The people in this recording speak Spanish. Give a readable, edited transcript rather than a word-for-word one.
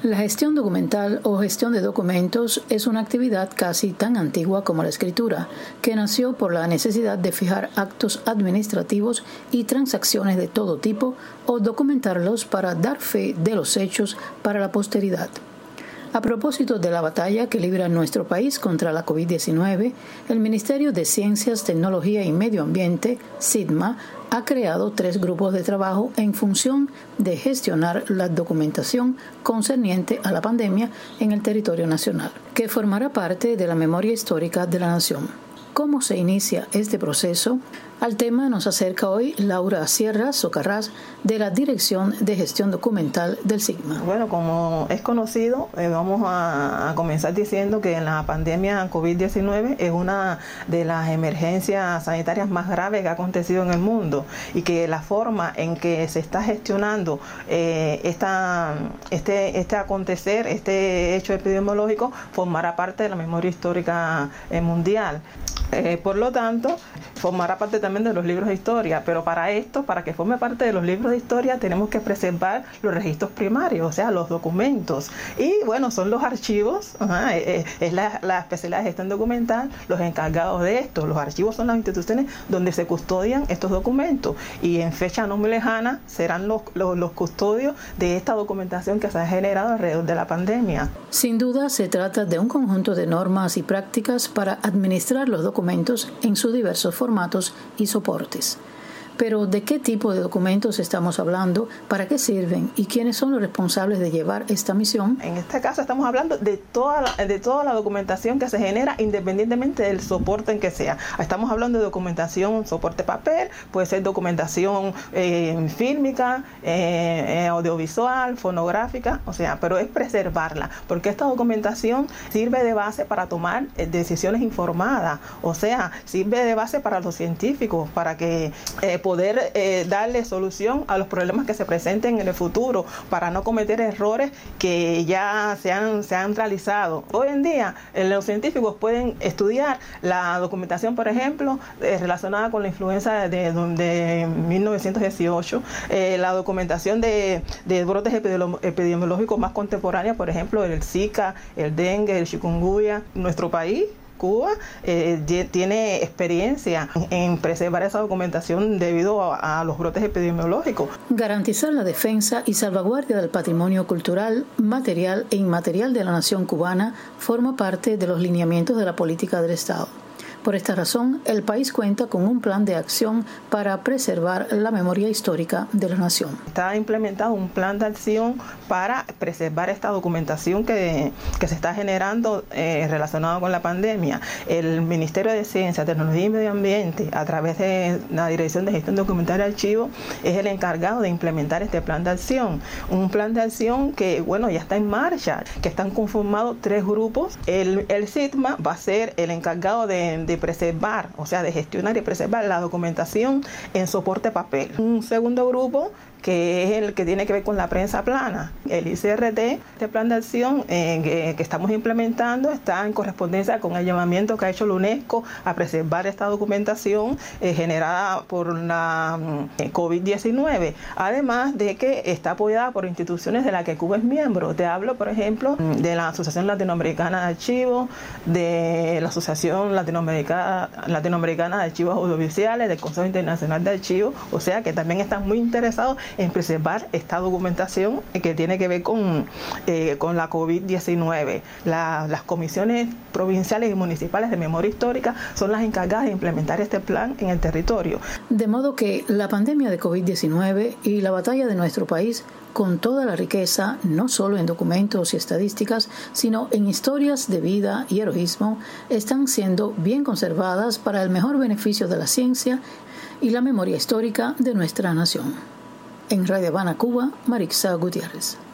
La gestión documental o gestión de documentos es una actividad casi tan antigua como la escritura, que nació por la necesidad de fijar actos administrativos y transacciones de todo tipo o documentarlos para dar fe de los hechos para la posteridad. A propósito de la batalla que libra nuestro país contra la COVID-19, el Ministerio de Ciencias, Tecnología y Medio Ambiente, SITMA, ha creado 3 grupos de trabajo en función de gestionar la documentación concerniente a la pandemia en el territorio nacional, que formará parte de la memoria histórica de la nación. ¿Cómo se inicia este proceso? Al tema nos acerca hoy Laura Sierra Socarrás, de la Dirección de Gestión Documental del SITMA. Bueno, como es conocido, vamos a comenzar diciendo que la pandemia COVID-19 es una de las emergencias sanitarias más graves que ha acontecido en el mundo y que la forma en que se está gestionando este acontecer, este hecho epidemiológico, formará parte de la memoria histórica mundial. Por lo tanto, formará parte también de los libros de historia, pero para que forme parte de los libros de historia, tenemos que preservar los registros primarios, o sea, los documentos. Y bueno, son los archivos, es la especialidad de gestión documental, los encargados de esto. Los archivos son las instituciones donde se custodian estos documentos y en fecha no muy lejana serán los custodios de esta documentación que se ha generado alrededor de la pandemia. Sin duda, se trata de un conjunto de normas y prácticas para administrar los documentos en sus diversos formatos y soportes. Pero, ¿de qué tipo de documentos estamos hablando? ¿Para qué sirven? ¿Y quiénes son los responsables de llevar esta misión? En este caso estamos hablando de toda la documentación que se genera independientemente del soporte en que sea. Estamos hablando de documentación, soporte papel, puede ser documentación fílmica, audiovisual, fonográfica, o sea, pero es preservarla, porque esta documentación sirve de base para tomar decisiones informadas, o sea, sirve de base para los científicos, para que poder darle solución a los problemas que se presenten en el futuro, para no cometer errores que ya se han realizado. Hoy en día los científicos pueden estudiar la documentación, por ejemplo, relacionada con la influenza de 1918, la documentación de brotes epidemiológicos más contemporáneos, por ejemplo, el Zika, el dengue, el chikungunya. Nuestro país, Cuba, tiene experiencia en preservar esa documentación debido a los brotes epidemiológicos. Garantizar la defensa y salvaguardia del patrimonio cultural, material e inmaterial de la nación cubana forma parte de los lineamientos de la política del Estado. Por esta razón, el país cuenta con un plan de acción para preservar la memoria histórica de la nación. Está implementado un plan de acción para preservar esta documentación que se está generando relacionada con la pandemia. El Ministerio de Ciencia, Tecnología y Medio Ambiente, a través de la Dirección de Gestión Documental y Archivo, es el encargado de implementar este plan de acción. Un plan de acción que, bueno, ya está en marcha, que están conformados 3 grupos. El SITMA va a ser el encargado de preservar, o sea, de gestionar y preservar la documentación en soporte papel. Un segundo grupo que es el que tiene que ver con la prensa plana. El ICRT, este plan de acción que estamos implementando, está en correspondencia con el llamamiento que ha hecho la UNESCO a preservar esta documentación generada por la COVID-19, además de que está apoyada por instituciones de las que Cuba es miembro. Te hablo, por ejemplo, de la Asociación Latinoamericana de Archivos, de la Asociación Latinoamericana de Archivos Audiovisuales, del Consejo Internacional de Archivos, o sea que también están muy interesados en preservar esta documentación que tiene que ver con la COVID-19. Las comisiones provinciales y municipales de memoria histórica son las encargadas de implementar este plan en el territorio. De modo que la pandemia de COVID-19 y la batalla de nuestro país, con toda la riqueza, no solo en documentos y estadísticas, sino en historias de vida y heroísmo, están siendo bien conservadas para el mejor beneficio de la ciencia y la memoria histórica de nuestra nación. En Radio Habana, Cuba, Marixa Gutiérrez.